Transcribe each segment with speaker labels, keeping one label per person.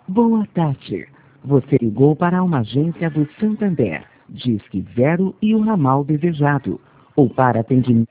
Speaker 1: Boa tarde. Você ligou para uma agência do Santander. Disque 0 e o ramal desejado. Ou para atendimento.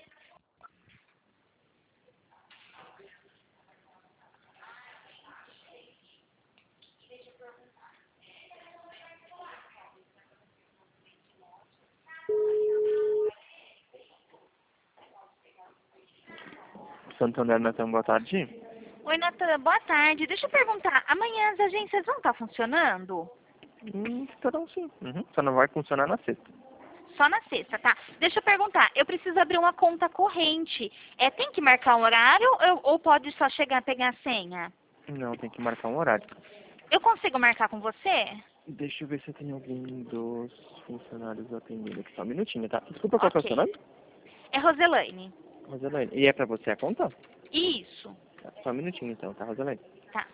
Speaker 2: Santander, Natan, boa tarde.
Speaker 3: Oi, Natan, boa tarde. Deixa eu perguntar, amanhã as agências vão estar funcionando?
Speaker 2: Estarão sim. Só não vai funcionar na sexta.
Speaker 3: Só na sexta, tá? Deixa eu perguntar, eu preciso abrir uma conta corrente. Tem que marcar um horário ou pode só chegar a pegar a senha?
Speaker 2: Não, tem que marcar um horário.
Speaker 3: Eu consigo marcar com você?
Speaker 2: Deixa eu ver se tem algum dos funcionários atendendo aqui. Só um minutinho, tá? Desculpa, qual que é o seu
Speaker 3: Ok.
Speaker 2: nome?
Speaker 3: É Roselaine.
Speaker 2: Roselaine. E é pra você a conta?
Speaker 3: Isso.
Speaker 2: Tá, só um minutinho então, tá, Roselaine?
Speaker 3: Tá.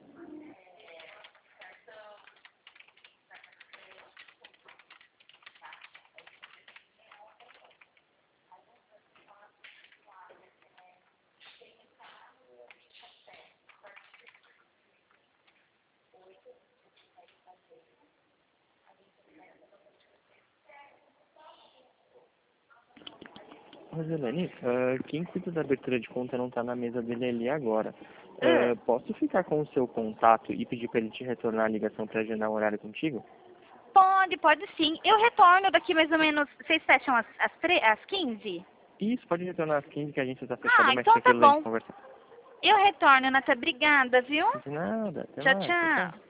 Speaker 2: Roselaine, quem cuida da abertura de conta não tá na mesa dele ali agora. Posso ficar com o seu contato e pedir pra ele te retornar a ligação pra agendar um horário contigo?
Speaker 3: Pode sim. Eu retorno daqui mais ou menos. Vocês fecham às 15?
Speaker 2: Isso, pode retornar às 15 que a gente tá fechada, mas
Speaker 3: Então tá
Speaker 2: tranquilo a gente
Speaker 3: bom.
Speaker 2: conversar.
Speaker 3: Eu retorno, Natan. Obrigada, viu?
Speaker 2: De nada, até
Speaker 3: Tchau,
Speaker 2: mais. Tchau, tchau.
Speaker 3: tchau.